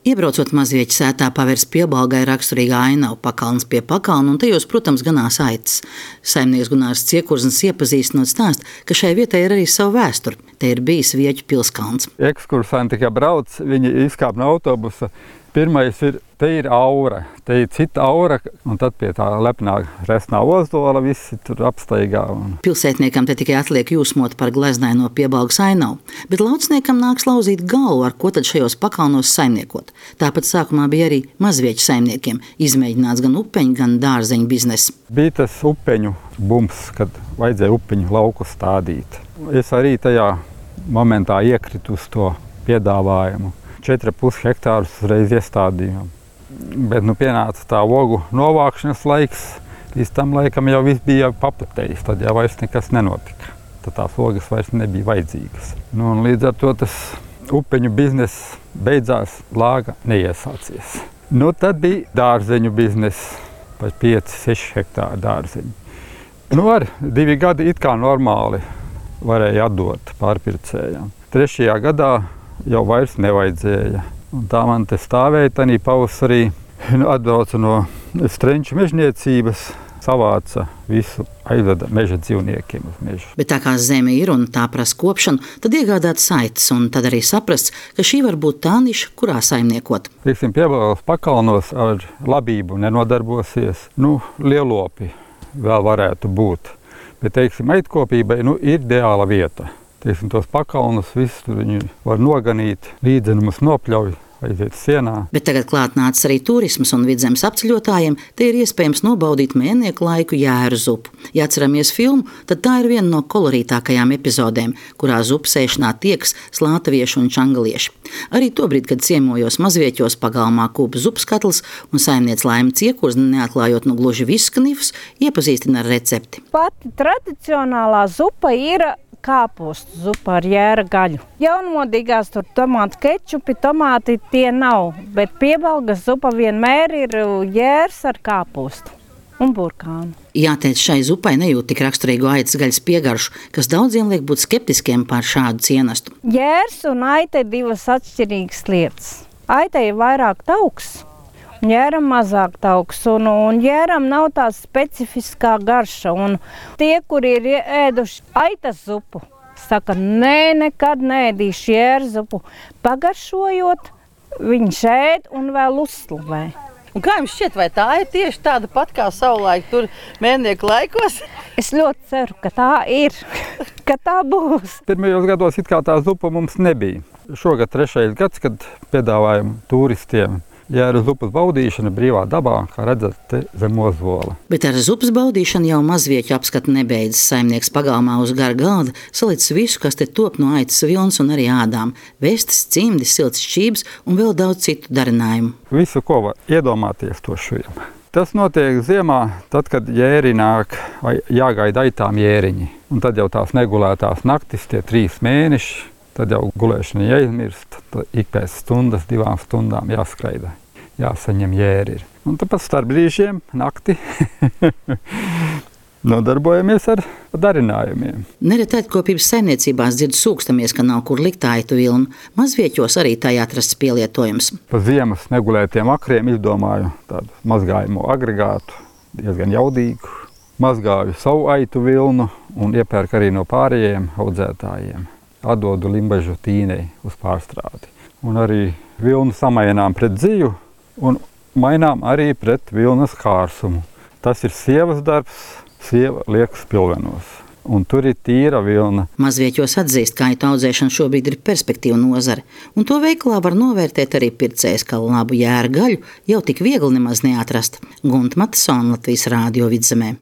Iebraucot Mazvieķa sētā, pavērs Piebalgai raksturīga ainava pakalns pie pakalna, un tajos, protams, ganās aitas. Saimnieks Gunārs Ciekurznis iepazīstinot stāst, ka šai vietai ir arī sava vēsture. Te ir bijis Vieķu pilskalns. Ekskursanti, kā brauc, viņi izkāp no autobusa. Pirmais ir, te ir aura, te ir cita aura, un tad pie tā lepnā resnā ozola visi tur apstaigā. Pilsētniekam te tikai atliek jūsmot par gleznaino Piebalgas ainavu, bet lauciniekam nāks lauzīt galvu, ar ko tad šajos pakalnos saimniekot. Tāpat sākumā bija arī Mazvieķu saimniekiem izmēģināts gan upeņu, gan dārzeņu bizness. Bija tas upeņu bums, kad vajadzēja upeņu lauku stādīt. Es arī tajā momentā iekritu uz to piedāvājumu. 4,5 hektārus uzreiz iestādījām. Bet pienāca tā ogu novākšanas laiks. Līdz tam laikam jau viss bija paplatējis, tad jau vairs nekas nenotika. Tad tās ogas vairs nebija vajadzīgas. Un līdz ar to tas upeņu bizness beidzās, lāga neiesācies. Tad bija dārzeņu bizness, pa 5-6 hektāru dārzeņu. Ar 2 gadi it kā normāli varēja atdot pārpircējām. 3. gadā jau vairs nevajadzēja. Un tā man te stāvēja, tanī pavasarī atbrauca no Strenču mežniecības, savāca visu, aizveda meža dzīvniekiem uz mežu. Bet tā kā zeme ir un tā prasa kopšanu, tad iegādāt saites, un tad arī saprasts, ka šī var būt tā niša, kurā saimniekot. Piebalgas pakalnos ar labību nenodarbosies. Lielopi vēl varētu būt. Bet, aitkopībai ir ideāla vieta. Tos pakalnus, visus tur viņi var noganīt, līdzenumus nopļauj, aiziet sienā. Bet tagad klāt nācis arī turismas un vidzemes apceļotājiem, te ir iespējams nobaudīt mēnieku laiku Jēru zupu. Ja atceramies filmu, tad tā ir viena no kolorītākajām epizodēm, kurā zupu sēšanā tiekas slātavieši un čangalieši. Arī tobrīd, kad ciemojos Mazvieķos, pagalmā kūpa zupas katls un saimniece Laima Ciekurzne, neatklājot gluži visus knifus, iepazīstina ar recepti. Pati tradicionālā zupa ir kāpostu zupa ar jēra gaļu. Jaunmodīgās tur tomātu kečupi, tomāti tie nav, bet Piebalgas zupa vienmēr ir jērs ar kāpostu un burkānu. Jāteic, šai zupai nejūt tik raksturīgu aitas gaļas piegaršu, kas daudziem liek būt skeptiskiem par šādu cienastu. Jērs un aita ir divas atšķirīgas lietas. Aita ir vairāk tauks, un jēram mazāk tauks, un jēram nav tā specifiskā garša. Un tie, kuri ir ēduši aitas zupu, saka, nē, nekad neēdīšu jēra zupu. Pagaršojot, viņi ēd un vēl uzslavē. Un kā jums šķiet, vai tā ir tieši tāda pat kā savulaik tur mēnieku laikos? Es ļoti ceru, ka tā ir, ka tā būs. Pirmajos gados it kā tā zupa mums nebija. Šogad 3. gads, kad piedāvājam turistiem jēra zupas baudīšana brīvā dabā, kā redzat, te zem ozola. Bet ar zupas baudīšanu jau Mazvieķu apskatu nebeidzas. Saimnieks pagalmā uz gara galda salicis visu, kas te top no aitas vilnas un arī ādām. Vestes, cimdi, silts šķības un vēl daudz citu darinājumu. Visu, ko var iedomāties, to šujam. Tas notiek ziemā, tad, kad jēri nāk vai jāgaida aitām jēriņi. Un tad jau tās negulētās naktis, tie 3 mēneši, tad jau gulēšana jāizmirst. Ik pēc 1-2 stundām jāskraida, jāsaņem jēri. Un tāpat starp brīžiem, nakti, nodarbojamies ar darinājumiem. Nereti aitkopības saimniecībās dzird sūkstamies, ka nav kur likt aitu vilnu. Mazvieķos arī tā atrasts pielietojums. Pa ziemas negulētiem akriem izdomāju tādu mazgājumu agregātu, diezgan jaudīgu. Mazgāju savu aitu vilnu un iepērku arī no pārējiem audzētājiem. Atdodu Limbažu tīnei uz pārstrādi. Un arī vilnu samainām pret dziju un mainām arī pret vilnas kārsumu. Tas ir sievas darbs, sieva liekas pilvenos. Un tur ir tīra vilna. Mazvieķos atzīst, ka aitu audzēšana šobrīd ir perspektīva nozare. Un to veikalā var novērtēt arī pircējs, ka labu jēra gaļu jau tik viegli nemaz neatrast. Gunta Matisona, Latvijas Rādio Vidzemē.